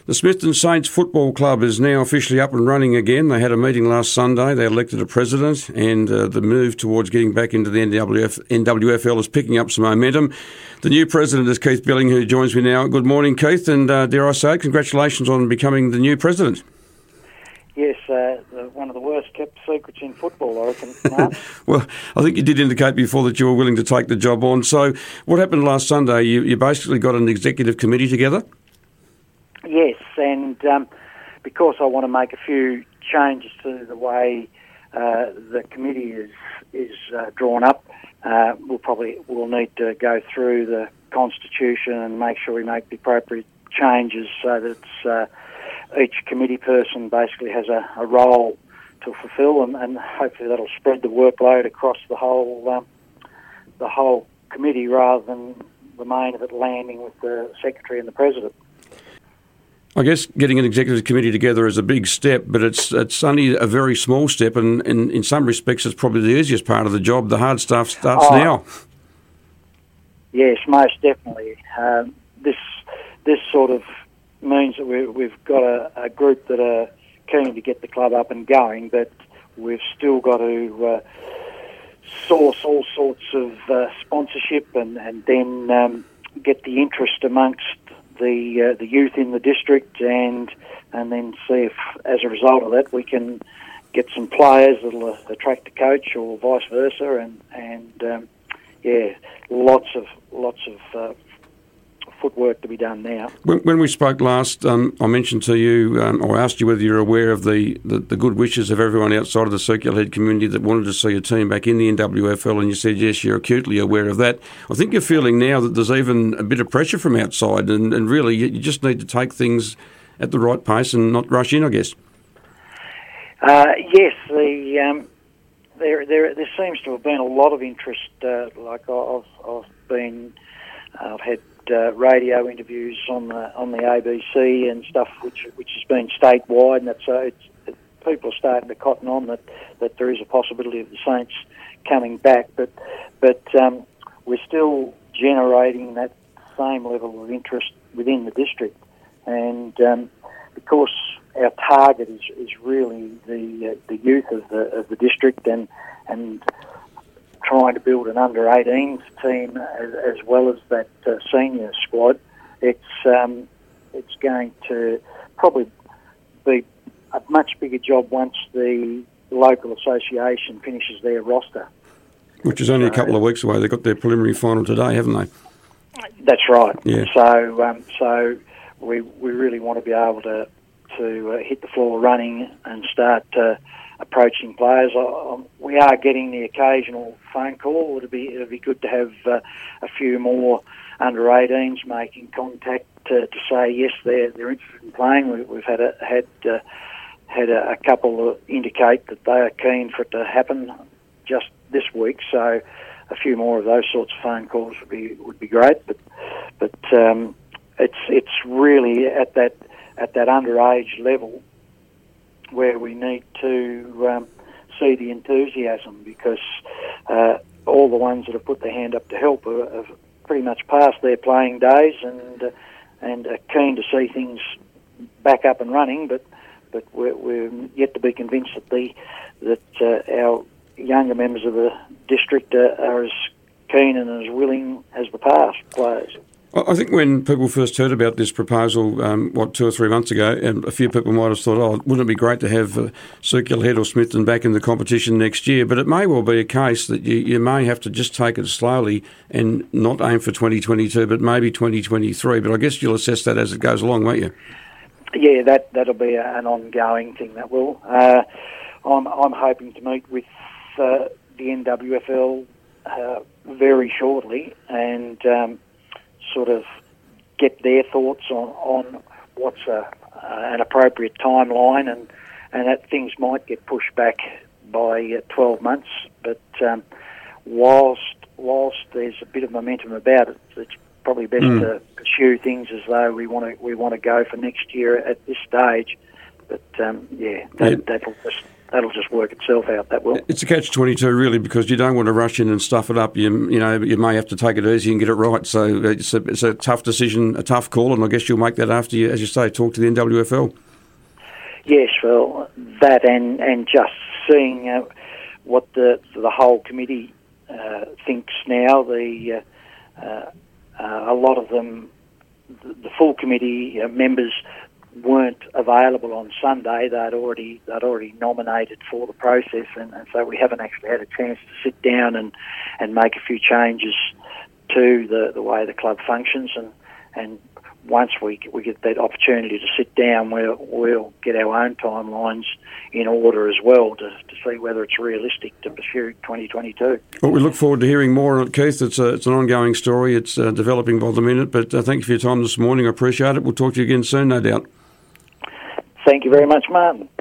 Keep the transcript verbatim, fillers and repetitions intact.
The Smithton Saints Football Club is now officially up and running again. They had a meeting last Sunday. They elected a president, and uh, the move towards getting back into the N W F, N W F L is picking up some momentum. The new president is Keith Billing, who joins me now. Good morning, Keith, and uh, dare I say, congratulations on becoming the new president. Yes, uh, one of the worst kept secrets in football, I reckon, Mark. Well, I think you did indicate before that you were willing to take the job on. So what happened last Sunday? You, you basically got an executive committee together? Yes, and um, because I want to make a few changes to the way uh, the committee is is uh, drawn up, uh, we'll probably we'll need to go through the constitution and make sure we make the appropriate changes so that it's, uh, each committee person basically has a, a role to fulfil, and, and hopefully that'll spread the workload across the whole um, the whole committee rather than the main of it landing with the secretary and the president. I guess getting an executive committee together is a big step, but it's it's only a very small step, and, and in some respects it's probably the easiest part of the job. The hard stuff starts oh, now. Yes, most definitely. Um, this this sort of means that we, we've got a, a group that are keen to get the club up and going, but we've still got to uh, source all sorts of uh, sponsorship and, and then um, get the interest amongst the uh, the youth in the district, and and then see if, as a result of that, we can get some players that'll uh, attract a coach, or vice versa, and and um, yeah, lots of lots of uh, footwork to be done now. When, when we spoke last, um, I mentioned to you, um, or asked you whether you're aware of the, the, the good wishes of everyone outside of the Circular Head community that wanted to see a team back in the N W F L, and you said, yes, you're acutely aware of that. I think you're feeling now that there's even a bit of pressure from outside, and, and really you, you just need to take things at the right pace and not rush in, I guess. Uh, yes, the um, there, there there seems to have been a lot of interest. Uh, like I've I've been, uh, I've had Uh, radio interviews on the on the A B C and stuff, which which has been statewide, and that's uh, it's, it, people are starting to cotton on that, that there is a possibility of the Saints coming back, but but um, we're still generating that same level of interest within the district, and um, because our target is, is really the uh, the youth of the of the district, and and trying to build an under eighteens team as, as well as that uh, senior squad, it's um, it's going to probably be a much bigger job once the local association finishes their roster. Which is only so, a couple of weeks away. They've got their preliminary final today, haven't they? That's right. Yeah. So um, so we we really want to be able to to uh, hit the floor running and start uh, approaching players. I, we are getting the occasional phone call. It'd be it'd be good to have uh, a few more under eighteens making contact to, to say yes, they're they're interested in playing. We, we've had a, had uh, had a, a couple indicate that they are keen for it to happen just this week. So a few more of those sorts of phone calls would be would be great. But but um, it's it's really at that at that underage level where we need to um, see the enthusiasm, because uh, all the ones that have put their hand up to help are, have pretty much passed their playing days and uh, and are keen to see things back up and running. But but we're, we're yet to be convinced that the that uh, our younger members of the district uh, are as keen and as willing as the past players. I think when people first heard about this proposal, um, what, two or three months ago, and a few people might have thought, oh, wouldn't it be great to have uh, Circular Head or Smithton back in the competition next year? But it may well be a case that you, you may have to just take it slowly and not aim for twenty twenty-two, but maybe twenty twenty-three. But I guess you'll assess that as it goes along, won't you? Yeah, that, that'll be a, an ongoing thing, that will. Uh, I'm, I'm hoping to meet with uh, the N W F L uh, very shortly, and Um, sort of get their thoughts on, on what's a, uh, an appropriate timeline, and, and that things might get pushed back by uh, twelve months. But um, whilst whilst there's a bit of momentum about it, it's probably best mm. to pursue things as though we want to we want to go for next year at this stage. But um, yeah, that, yeah, that'll just that'll just work itself out. That will. It's a catch twenty-two really, because you don't want to rush in and stuff it up. You you know you may have to take it easy and get it right. So it's a, it's a tough decision, a tough call, and I guess you'll make that after you, as you say, talk to the N W F L. Yes, well, that and and just seeing uh, what the the whole committee uh, thinks now. The uh, uh, uh, a lot of them, the, the full committee uh, members weren't available on Sunday. They'd already they'd already nominated for the process, and, and so we haven't actually had a chance to sit down and, and make a few changes to the, the way the club functions. And and once we we get that opportunity to sit down, we'll we'll get our own timelines in order as well to, to see whether it's realistic to pursue twenty twenty-two. Well, we look forward to hearing more on it, Keith. It's a, it's an ongoing story. It's uh, developing by the minute. But uh, thank you for your time this morning. I appreciate it. We'll talk to you again soon, no doubt. Thank you very much, Martin.